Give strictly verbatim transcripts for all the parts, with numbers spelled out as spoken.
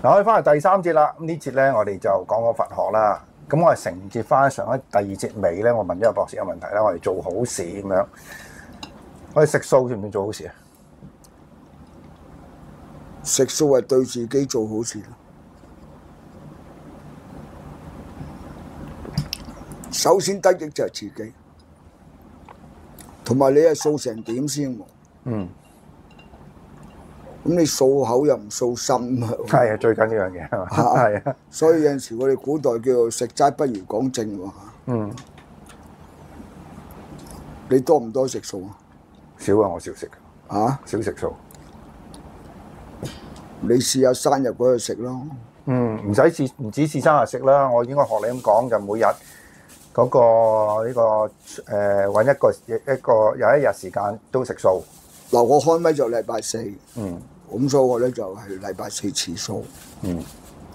嗱，我哋翻嚟第三節啦。咁呢節咧，我哋就講講佛學啦。咁我係承接翻上一第二節尾咧，我問咗個博士有問題啦。我哋做好事咁樣，我哋食素算唔算做好事啊？ 食素係對自己做好事。首先得益就係自己，同埋你係素成點先喎？ 嗯。 咁你素口又唔素心啊？ 係啊，最緊呢樣嘢係嘛？係啊。 所以有陣時我哋古代叫做食齋不如講正喎。 嗯。 你多唔多食素啊？ 少啊，我少食嘅。 嚇？ 少食素。 你試下生日嗰日食咯。 嗯，唔使試，唔止試生日食啦。我應該學你咁講，就每日嗰、個呢、個誒揾、一個一個有一日時間都食素。 嗱，我開咪就禮拜四。 嗯。 咁所以我咧就係禮拜四持素。 嗯。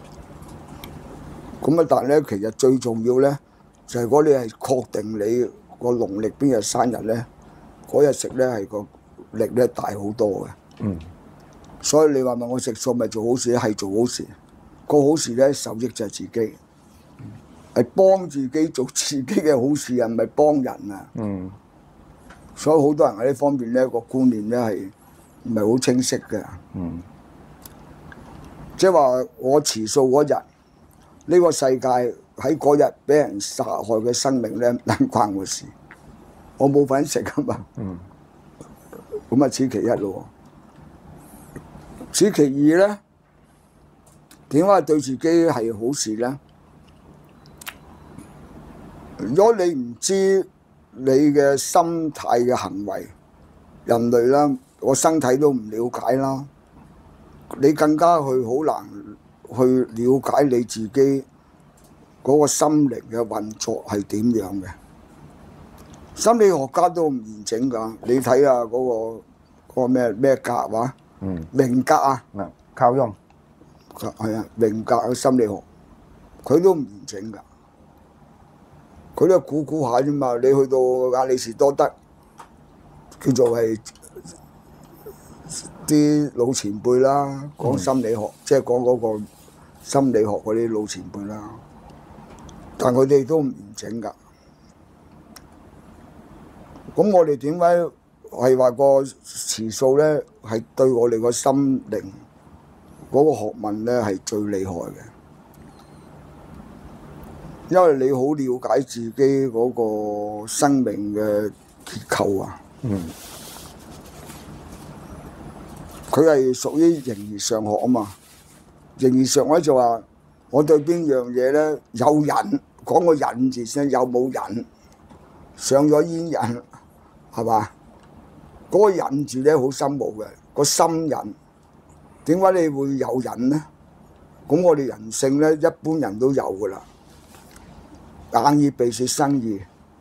咁啊，但係咧，其實最重要咧，就係如果你係確定你個農曆邊日生日咧，嗰日食咧係個力咧大好多嘅。 嗯。 所以你話問我食素咪做好事咧？係做好事。個好事咧受益就係自己，係幫自己做自己嘅好事啊，唔係幫人啊。 嗯。 所以好多人喺呢方面咧個觀念咧係唔係好清晰嘅。 嗯。 即係話我持素嗰日，呢個世界喺嗰日俾人殺害嘅生命咧，唔關我事，我冇份食啊嘛。 嗯。 咁啊，此其一咯。此其二咧，點解對自己係好事咧？如果你唔知你嘅心態嘅行為，人類啦，我身體都唔了解啦，你更加去好難去了解你自己嗰個心靈嘅運作係點樣嘅。心理學家都唔完整㗎，你睇下嗰個嗰個咩咩格話？ 嗯。 榮格啊。 嗱，靠翁。 係啊，榮格嘅心理學，佢都唔完整㗎。佢都估估下啫嘛。你去到亞里士多德，叫做係啲老前輩啦，講心理學，嗯、即係講嗰個心理學嗰啲老前輩啦。但佢哋都唔完整㗎。咁我哋點解係話個持素咧，係對我哋個心靈嗰個學問咧係最厲害嘅？因為你好了解自己嗰個生命嘅結構啊。 嗯。 佢係屬於形而上學啊嘛。形而上學就話我對邊樣嘢咧有癮，講個癮字先，有冇癮？上咗煙癮係嘛？嗰、嗰個癮字咧好深奧嘅，個心癮。點解你會有癮咧？咁我哋人性咧，一般人都有噶啦。眼耳鼻舌身意，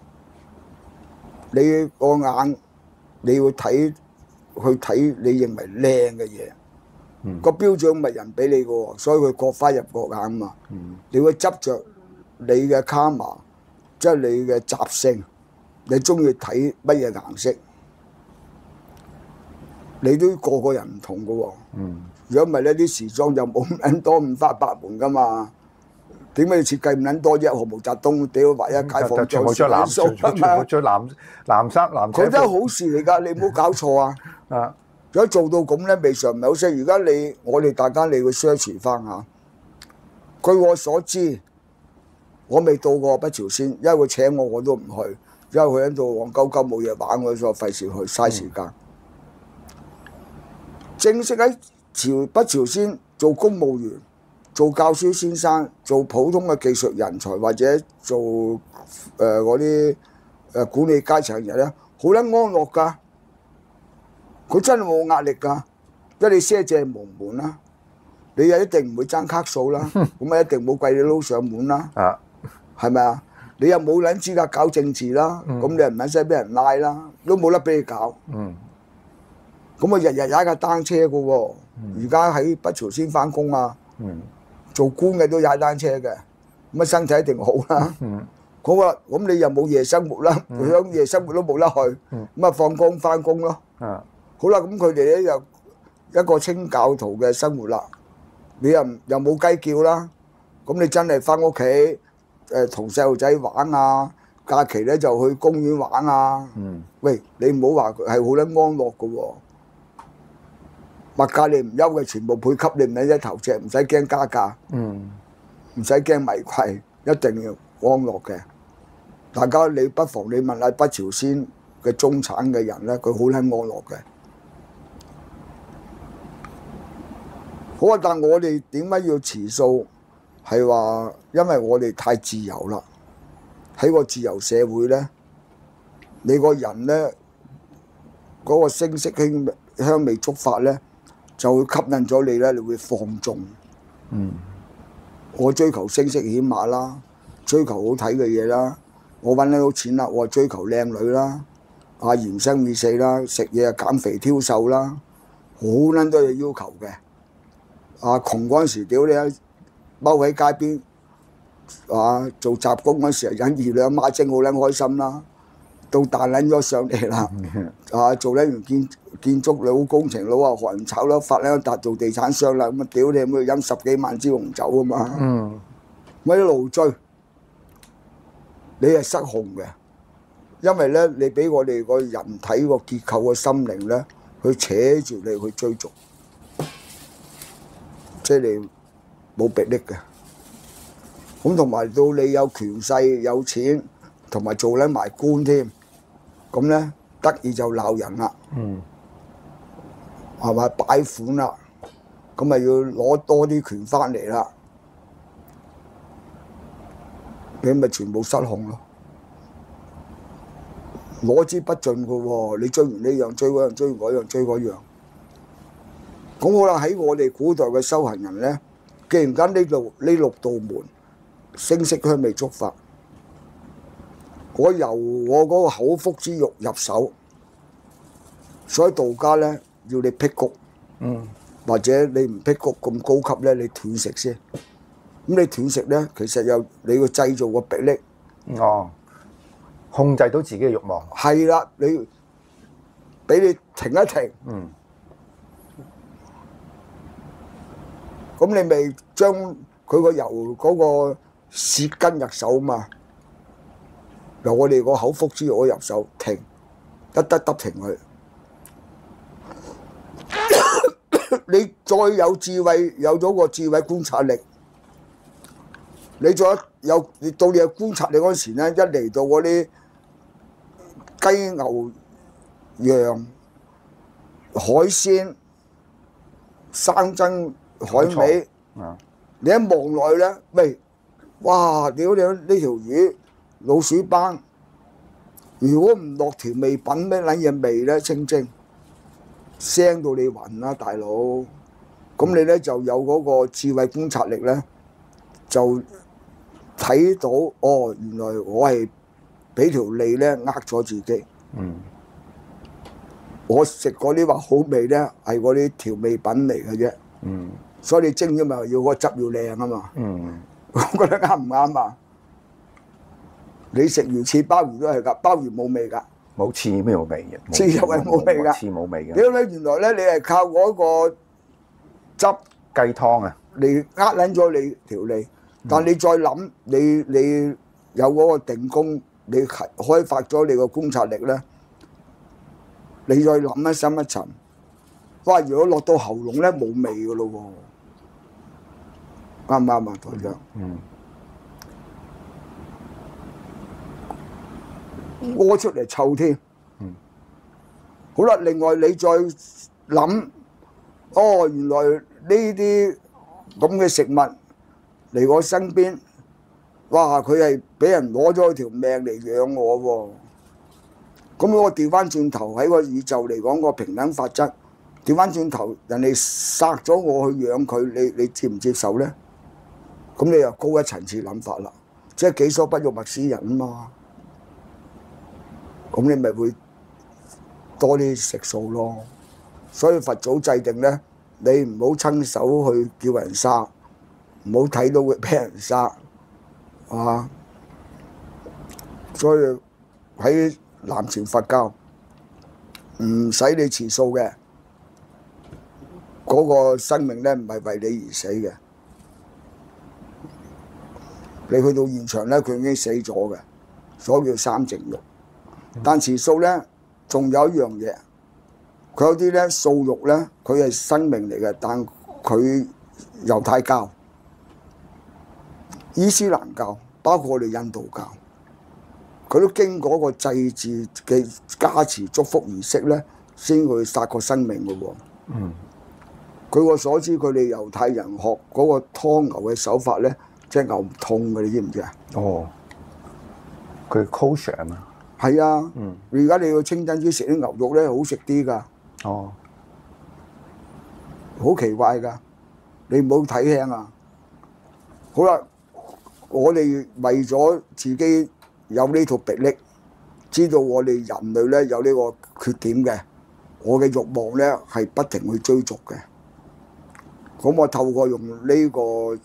你個眼你要睇去睇你認為靚嘅嘢，嗯、個標準唔係人俾你嘅喎，所以佢各花入各眼啊嘛。嗯、你會執着你嘅卡瑪，即係你嘅習性，你中意睇乜嘢顏色，你都個個人唔同嘅喎。如果唔係呢啲時裝就冇咁多五花八門噶嘛。點解要設計咁撚多啫？何毛澤東屌話一解放全部着藍，全部着藍藍衫藍。 佢真係好事嚟㗎，你唔好搞錯啊！啊，如果做到咁咧，未嘗唔係好事。而家你我哋大家你去 search 翻下，據我所知，我未到過北朝鮮，因為佢請我我都唔去，因為佢喺度戇鳩鳩冇嘢玩，我所以費事去嘥時間。嗯、正式喺朝北朝鮮做公務員。做教書先生，做普通嘅技術人才，或者做誒嗰啲誒管理階層人咧，好撚安樂㗎。佢真係冇壓力㗎，因為你賒借無門啦，你又一定唔會爭卡數啦，咁啊一定冇貴你撈上門啦，係咪啊？你又冇撚資格搞政治啦，咁、嗯、你又唔撚使俾人拉啦，都冇得俾你搞。咁啊日日踩架單車㗎喎，而家喺北朝鮮翻工啊。嗯做官嘅都踩單車嘅，咁啊身體一定好啦。好啊，咁你又冇夜生活啦，想、嗯、夜生活都冇得去，咁啊、嗯、放工翻工咯。嗯、好啦，咁佢哋咧又一個清教徒嘅生活啦， 你又唔又冇雞叫啦，咁你真係翻屋企誒同細路仔玩啊，假期咧就去公園玩啊。 嗯， 喂，你唔好話係好撚安樂嘅喎，物價你唔憂嘅，全部配給你唔使一頭赤，唔使驚加價， 嗯， 唔使驚迷貴，一定要安樂嘅。大家你不妨你問下北朝鮮嘅中產嘅人咧，佢好撚安樂嘅。好啊，但我哋點解要持素？係話因為我哋太自由啦，喺個自由社會咧，你個人咧嗰個聲色香香味觸法咧，就會吸引咗你咧，你會放縱。 嗯， 我追求聲色顯馬啦，追求好睇嘅嘢啦，我揾得到錢啦，我追求靚女啦，啊賢生美死啦，食嘢啊減肥挑瘦啦，好撚多嘢要求嘅。啊窮嗰陣時，屌你啊，踎喺街邊啊做雜工嗰陣時，忍二兩孖精好撚開心啦。到大撚咗上嚟啦，啊做撚完建建築佬、工程佬啊，學人炒啦，發撚一笪做地產商啦，咁啊屌你，咁去飲十幾萬支紅酒啊嘛， 嗯， 咪一路追，你係失控嘅，因為咧你俾我哋個人體個結構個心靈咧，去扯住你去追逐。即係你冇迫力嘅，咁同埋到你有權勢、有錢，同埋做撚埋官添，咁咧得意就鬧人啦， 嗯， 係咪擺款啦？咁咪要攞多啲權翻嚟啦，你咪全部失控咯，攞之不盡嘅喎，你追完呢樣追嗰樣，追完嗰樣追嗰樣。咁好啦，喺我哋古代嘅修行人咧，既然間呢度呢六道門聲色香味觸法，我由我嗰個口腹之欲入手，所以道家咧要你辟谷， 嗯， 或者你唔辟谷咁高級咧，你斷食先。咁你斷食咧，其實有你要製造個迫力， 哦，控制到自己嘅慾望。 係啦，你俾你停一停。 嗯。 咁你咪將佢個由嗰個舌根入手嘛，由我哋個口腹之欲入手，停，一得得停佢。你再有智慧，有咗個智慧觀察力，你再有到你有觀察力嗰時咧，一嚟到嗰啲雞牛羊海鮮生珍海味，你一望落去咧，喂，哇！屌你呢條魚老鼠斑，如果唔落調味品咩撚嘢味咧，清蒸腥到你暈啦，大佬！咁你咧就有嗰個智慧觀察力咧，就睇到哦，原來我係俾條脷咧呃咗自己。 嗯。 我食嗰啲話好味咧，係嗰啲調味品嚟嘅啫。 嗯。 所以你蒸咗咪要個汁要靚啊嘛。 嗯。 我覺得啱唔啱啊？你食魚翅鮑魚都係㗎，鮑魚冇味㗎。 冇翅咩冇味嘅？ 翅又係冇味㗎。 翅冇味嘅。 屌你！原來咧你係靠嗰個汁雞湯啊！ 嚟呃撚咗你條脷，但你再諗，你你有嗰個定功，你開開發咗你個觀察力咧，你再諗一深一層，哇！如果落到喉嚨咧冇味㗎咯喎，啱唔啱啊，台長？ 嗯。 屙出嚟臭添。 嗯。 好啦，另外你再諗，哦，原來呢啲咁嘅食物嚟我身邊，哇！佢係俾人攞咗條命嚟養我喎。咁我調翻轉頭喺個宇宙嚟講個平等法則，調翻轉頭人哋殺咗我去養佢，你你接唔接受咧？咁你又高一層次諗法啦，即係己所不欲，勿施人啊嘛。咁你咪會多啲食素咯。所以佛祖制定咧，你唔好親手去叫人殺，唔好睇到佢俾人殺，啊！所以喺南傳佛教唔使你持素嘅， 嗰個生命咧唔係為你而死嘅。你去到現場咧，佢已經死咗嘅，所以叫三淨肉。但持素咧，仲有一樣嘢，佢有啲咧素肉咧，佢係生命嚟嘅，但佢猶太教、伊斯蘭教，包括我哋印度教，佢都經過一個祭祀嘅加持祝福儀式咧，先會殺個生命嘅喎。 嗯。 據我所知，佢哋猶太人學嗰個劏牛嘅手法咧，即係牛唔痛嘅，你知唔知啊？ 哦，佢 kosher 啊嘛。 係啊。 嗯。 而家你去清真寺食啲牛肉咧，好食啲㗎。 哦。 好奇怪㗎，你唔好睇輕啊！好啦，我哋為咗自己有呢套臂力，知道我哋人類咧有呢個缺點嘅，我嘅慾望咧係不停去追逐嘅。咁我透過用呢個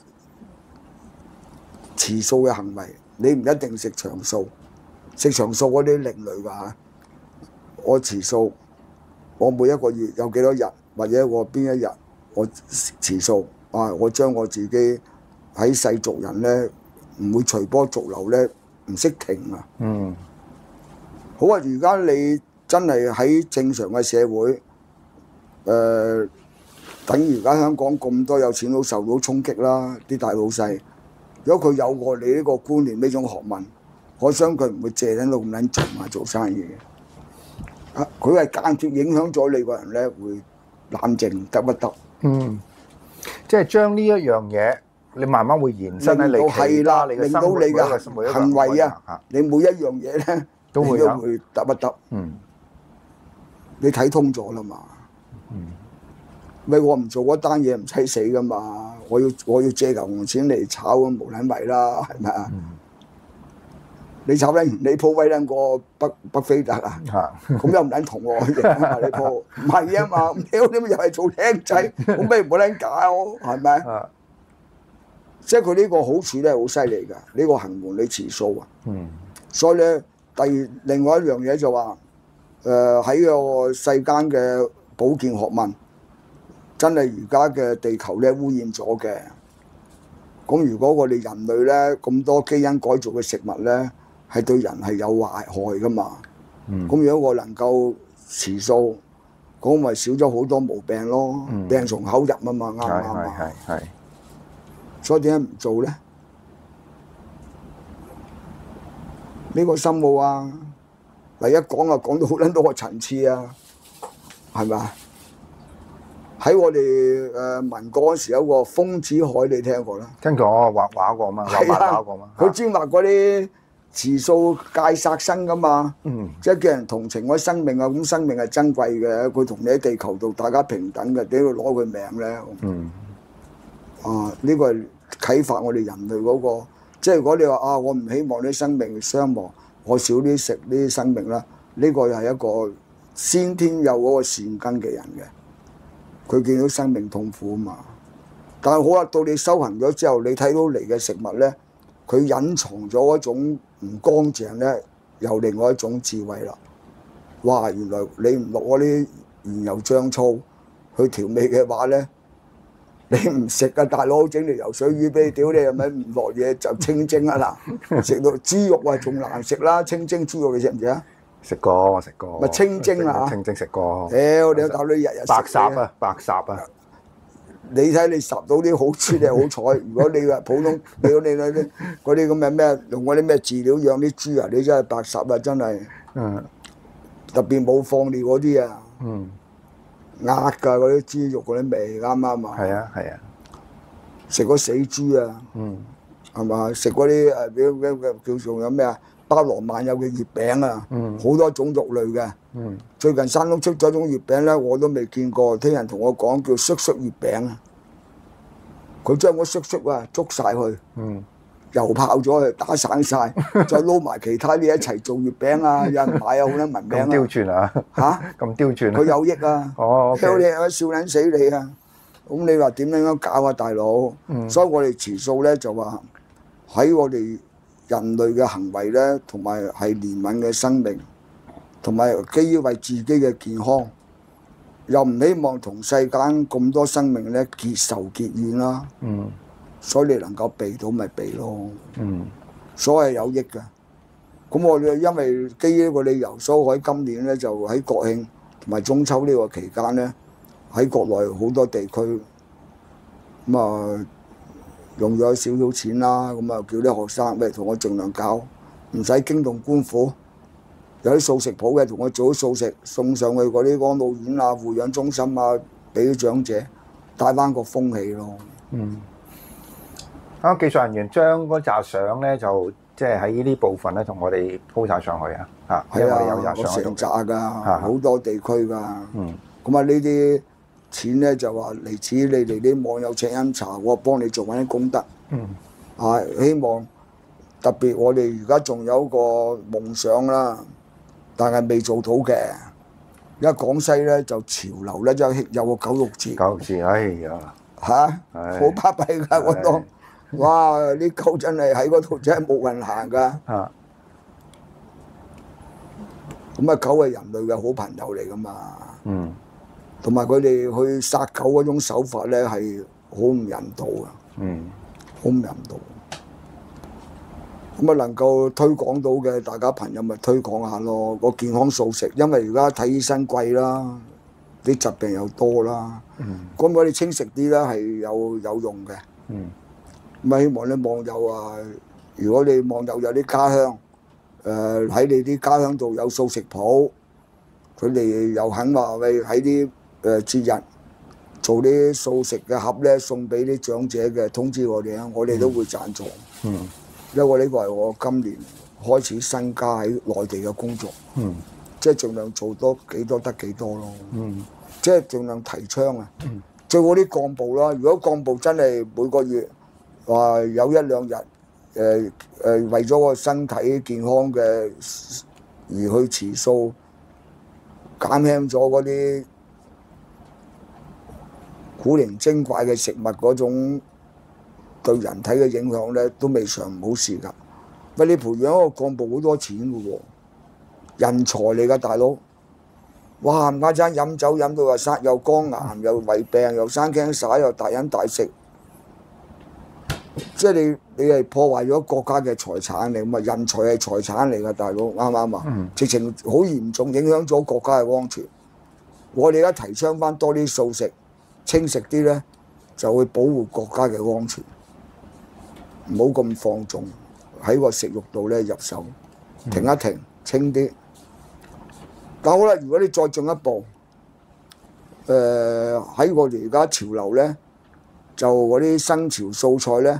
持素嘅行為，你唔一定食長素，食長素嗰啲另類㗎嚇。我持素，我每一個月有幾多日，或者我邊一日我持素啊，我將我自己喺世俗人咧唔會隨波逐流咧，唔識停啊。 嗯。 好啊！而家你真係喺正常嘅社會，誒、呃。等於而家香港咁多有錢佬受到衝擊啦，啲大老細。如果佢有過你呢個觀念呢種學問，我想佢唔會借喺度咁撚做埋做生意嘅。啊，佢係間接影響咗你個人咧，會冷靜得不得？ 嗯，即係將呢一樣嘢，你慢慢會延伸喺你其他你嘅生活， 令到你嘅行為啊，你每一樣嘢咧都會都會得不得？嗯，你睇通咗啦嘛。嗯。咪我唔做嗰單嘢唔使死噶嘛！我要我要借牛熊錢嚟炒咁無撚為啦，係咪啊？嗯、你炒撚你鋪威撚過北北非特啊？咁又唔撚同我贏啊嘛！你鋪唔係啊嘛？屌你咪又係做僆仔，咁咪唔好撚搞係咪？啊、即係佢呢個好處咧，好犀利㗎！呢、呢個行門你持素啊！嗯、所以咧，第二另外一樣嘢就話誒喺個世間嘅保健學問。真係而家嘅地球咧污染咗嘅，咁如果我哋人類咧咁多基因改造嘅食物咧，係對人係有壞害噶嘛？咁、嗯、如果我能夠持素，咁咪少咗好多毛病咯，嗯、病從口入啊嘛，啱唔啱啊？係係。所以點解唔做咧？呢、呢個心冇啊！嗱一講啊，講到好撚多個層次啊，係咪啊？喺我哋誒民國嗰時有個豐子愷，你聽過啦？ 聽過，我畫畫過嘛，畫畫過嘛。 佢專畫嗰啲持素戒殺生噶嘛，嗯、即係叫人同情嗰生命啊！咁生命係珍貴嘅，佢同你喺地球度大家平等嘅，點要攞佢命咧？嗯，啊，呢、呢個係啟發我哋人類嗰、嗰個，即係如果你話啊，我唔希望啲生命傷亡，我少啲食呢啲生命啦，呢、呢個又係一個先天有嗰個善根嘅人嘅。佢見到生命痛苦啊嘛，但係好啦，到你修行咗之後，你睇到嚟嘅食物咧，佢隱藏咗一種唔乾淨咧，又另外一種智慧啦。哇！原來你唔落嗰啲鹽油醬醋去調味嘅話咧，你唔食啊，大佬整條游水魚俾你，屌你係咪唔落嘢就清蒸啊嗱？食到豬肉啊仲難食啦，清蒸豬肉你食唔食啊？ 食過，我食過。 咪清蒸啊！ 清蒸食過。 屌你大佬，日日食白烚啊，白烚啊！ 你睇你烚到啲好處，你好彩。如果你話普通，如果你嗰啲嗰啲咁嘅咩，用嗰啲咩飼料養啲豬啊，你真係白烚啊，真係。嗯。特別冇放料嗰啲啊。嗯。壓㗎嗰啲豬肉嗰啲味啱啱啊？ 係啊係啊。 食嗰死豬啊！嗯。係嘛？食嗰啲誒叫叫叫做有咩啊？包羅萬有嘅月餅啊，好、嗯、多種肉類嘅。嗯、最近山東出咗種月餅咧，我都未見過。聽人同我講叫叔叔月餅啊，佢將嗰叔叔啊捉晒去，嗯、油泡咗佢，打散晒，再撈埋其他啲一齊做月餅啊，有人買啊，好撚聞名啊。咁刁鑽啊！嚇，咁刁鑽啊！ 佢有益啊！ 哦， 屌你啊，笑撚死你啊！咁你話點樣搞啊，大佬？嗯、所以我哋持素咧就話喺我哋人類嘅行為咧，同埋係憐憫嘅生命，同埋基於為自己嘅健康， 又唔希望同世間咁多生命咧結仇結怨啦。 嗯所以你能夠避到咪避咯， 嗯所謂有益嘅。咁我哋因為基於呢個理由，所以我喺今年咧就喺國慶同埋中秋呢個期間咧，喺國內好多地區咁啊用咗少少錢啦，咁啊叫啲學生咩同我盡量搞，唔使驚動官府。有啲素食鋪嘅同我做啲素食送上去嗰啲安老院啊、護養中心啊，俾啲長者帶翻個風氣咯。 嗯。啊，技術人員將嗰紮相咧就即係喺呢部分咧同我哋鋪晒上去啊！嚇，因為我哋有紮我相喺度成扎㗎，好多地區㗎。 嗯。 咁啊，呢啲錢咧就話嚟自你哋啲網友請飲茶，我幫你做緊啲功德。 嗯。 啊，希望特別我哋而家仲有個夢想啦，但係未做到嘅。而家廣西咧就潮流咧，就有個九六折。 九六折，哎呀！ 嚇，好巴閉㗎嗰度。哇！啲狗真係喺嗰度真係冇人行㗎。 啊！ 咁啊，狗係人類嘅好朋友嚟㗎嘛。 嗯。 同埋佢哋去殺狗嗰種手法咧係好唔人道嘅。 嗯。 好唔人道。咁啊，能夠推廣到嘅，大家朋友咪推廣下咯。個健康素食，因為而家睇醫生貴啦，啲疾病又多啦。 嗯。 咁我哋清食啲咧係有有用嘅。 嗯。 咁啊，希望啲網友啊，如果你網友有啲家鄉，誒喺你啲家鄉度有素食鋪，佢哋又肯話喂喺啲誒節日做啲素食嘅盒咧，送俾啲長者嘅，通知我哋啊，我哋都會贊助。 嗯。 因為呢個係我今年開始新加喺內地嘅工作。嗯。即係盡量做多幾多得幾多咯。嗯。即係盡量提倡啊。嗯。最好啲幹部啦，如果幹部真係每個月話有一兩日，誒、呃、誒、呃、為咗個身體健康嘅而去持素，減輕咗嗰啲古靈精怪嘅食物嗰種對人體嘅影響咧，都未嘗唔好事㗎。喂，你培養一個幹部好多錢㗎喎，人才嚟㗎大佬。哇！唔家陣飲酒飲到又生又肝癌又胃病又生 cancer 又大飲大食。即係你你係破壞咗國家嘅財產嚟，咁啊人才係財產嚟㗎，大佬啱唔啱啊？嗯、直情好嚴重影響咗國家嘅安全。我哋而家提倡翻多啲素食，清食啲咧，就會保護國家嘅安全。唔好咁放縱喺個食慾度咧入手，停一停，清啲。但好啦，如果你再進一步，誒、呃、喺我哋而家潮流咧。就嗰啲新潮素菜咧，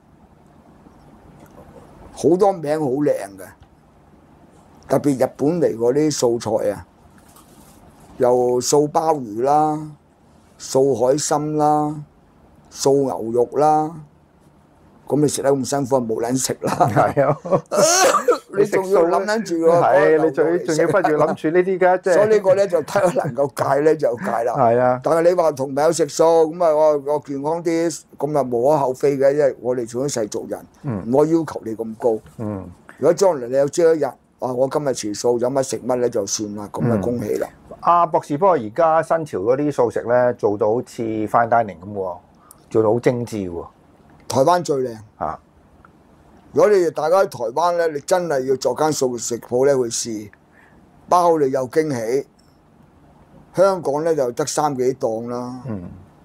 好多名好靚嘅，特別日本嚟嗰啲素菜啊，又素鮑魚啦、素海參啦、素牛肉啦，咁你食得咁辛苦，冇撚食啦。係啊，你仲要諗緊住喎。 係，你仲仲要不如諗住呢啲㗎，即係。 所以呢個咧就睇下能夠戒咧就戒啦。係啊。但係你話同朋友食素咁啊，我我健康啲，咁啊無可厚非嘅，因為我哋做咗世俗人，唔可以要求你咁高。嗯。如果將來你有朝一日，啊，我今日持素，有乜食乜咧就算啦，咁啊恭喜啦。 阿博士，不過而家新潮嗰啲素食咧，做到好似 fine dining 咁喎，做到好精緻喎。 台灣最靚嚇！如果你哋大家喺台灣咧，你真係要做間素食鋪咧去試，包你有驚喜。香港咧就得三幾檔啦，嗯，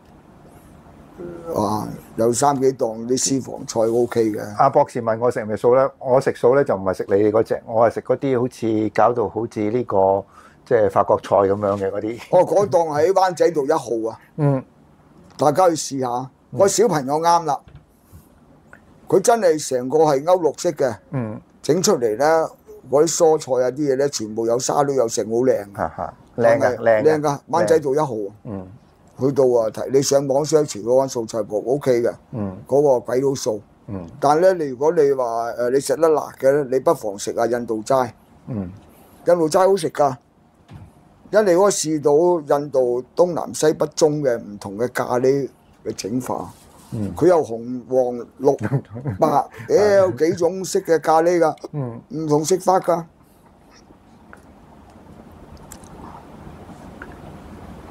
哇，有三幾檔啲私房菜 O K 嘅。 阿博士問我食唔食素咧，我食素咧就唔係食你哋嗰隻，我係食嗰啲好似搞到好似呢個即係法國菜咁樣嘅嗰啲。 哦，嗰檔喺灣仔道一號啊，嗯，大家去試下，個小朋友啱啦。佢真係成個係歐陸式嘅，整出嚟咧，嗰啲蔬菜啊啲嘢咧，全部有沙律有成，好靚。嚇嚇，靚㗎，靚靚㗎，灣仔道一號。嗯，去到啊，睇你上網 search 嗰間素菜鋪 O K 嘅。嗯，嗰個鬼佬素。嗯，但係咧，你如果你話誒你食得辣嘅咧，你不妨食下印度齋。嗯，印度齋好食㗎，因為你可以試到印度東南西北中嘅唔同嘅咖喱嘅整法。佢有紅黃綠白，誒有幾種色嘅咖喱㗎，唔同食法㗎。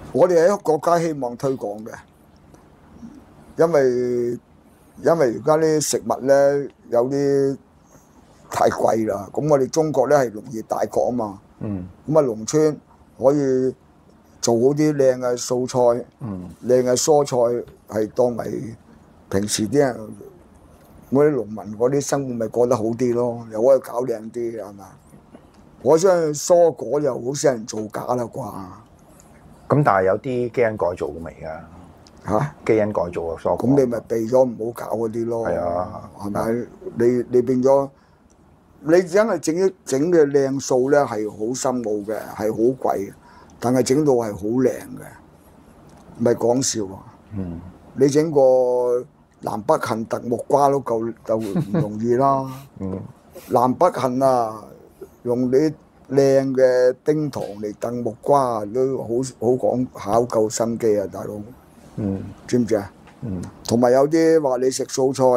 我哋係一個國家希望推廣嘅，因為因為而家啲食物咧有啲太貴啦，咁我哋中國咧係農業大國啊嘛， 嗯， 咁啊農村可以做好啲靚嘅素菜， 嗯， 靚嘅蔬菜係當為平時啲人嗰啲農民嗰啲生活咪過得好啲咯，又可以搞靚啲係嘛？我相信蔬果又好少人做假啦啩咁但係有啲基因改造嘅未㗎？ 嚇？ 基因改造嘅蔬果。 咁你咪避咗唔好搞嗰啲咯。 係啊， 係咪？你你變咗，你因為整一整嘅靚素咧係好深奧嘅，係好貴嘅，但係整到係好靚嘅，唔係講笑啊！ 嗯， 你整個南北杏特木瓜都夠就唔容易啦。 嗯， 南北杏啊，用啲靚嘅冰糖嚟燉木瓜都好好講考究心機啊，大佬。 嗯， 知唔知啊？ 嗯， 同埋有啲話你食素菜，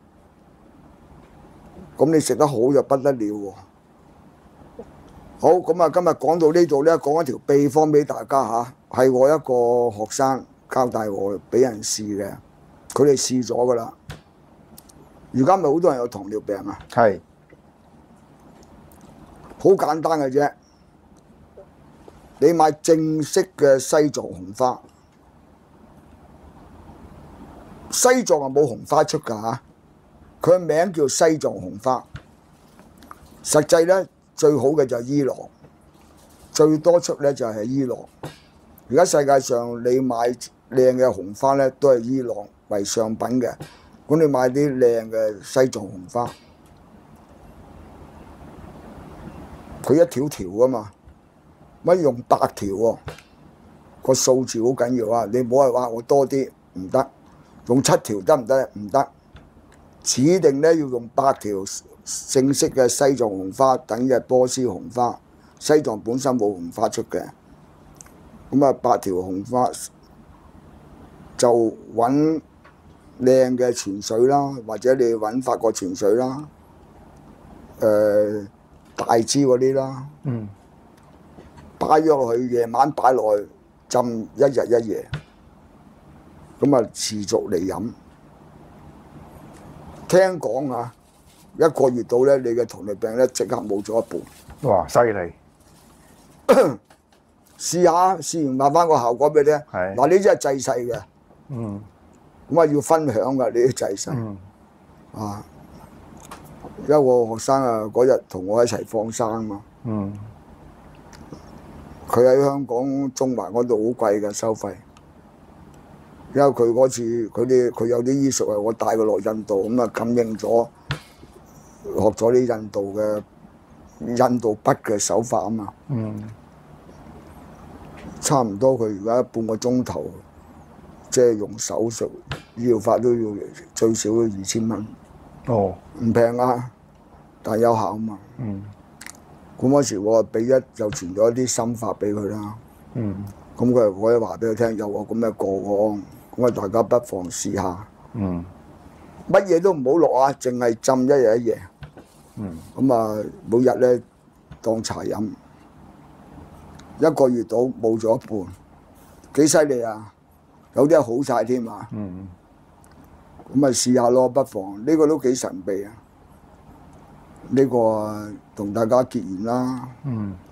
咁你食得好就不得了喎。好，咁啊，今日講到呢度咧，講一條秘方俾大家嚇，係我一個學生交代我俾人試嘅，佢哋試咗噶啦。而家咪好多人有糖尿病啊， 係。 好簡單嘅啫。你買正式嘅西藏紅花，西藏係冇紅花出㗎嚇，佢嘅名叫西藏紅花。實際咧最好嘅就係伊朗，最多出咧就係伊朗。而家世界上你買靚嘅紅花咧，都係伊朗為上品嘅。咁你買啲靚嘅西藏紅花，佢一條條㗎嘛，乜用八條喎？個數字好緊要啊！你唔好係話我多啲唔得，用七條得唔得？唔得，指定咧要用八條正式嘅西藏紅花，等於波斯紅花。西藏本身冇紅花出嘅，咁啊八條紅花就揾靚嘅泉水啦，或者你揾法國泉水啦，誒、呃、大支嗰啲啦， 嗯， 擺咗落去，夜晚擺落去浸一日一夜，咁啊持續嚟飲。聽講啊，一個月到咧，你嘅糖尿病咧即刻冇咗一半。 哇！犀利。 試下，試完話翻個效果俾你聽。 係。 嗱，呢啲係濟世嘅， 嗯， 咁啊要分享噶呢啲濟世。 嗯， 啊，一個學生啊，嗰日同我一齊放生嘛。 嗯， 佢喺香港中環嗰度好貴嘅收費，因為佢嗰次佢啲佢有啲醫術係我帶佢落印度，咁啊感應咗，學咗啲印度嘅印度筆嘅手法啊嘛。 嗯， 差唔多佢而家半個鐘頭，即係用手術醫療法都要最少都二千蚊。 哦， 唔平啊，但係有效啊嘛。 嗯， 咁嗰時我俾一就傳咗一啲心法俾佢啦。 嗯， 咁佢我一話俾佢聽，有個咁嘅個案，咁啊大家不妨試下。 嗯， 乜嘢都唔好落啊，淨係浸一日一夜。 嗯， 咁啊，每日咧當茶飲，一個月到冇咗一半，幾犀利啊！有啲係好晒添啊！ 嗯， 咁咪試下咯，不妨呢、這個都幾神秘啊！呢、這個同大家結緣啦。 嗯。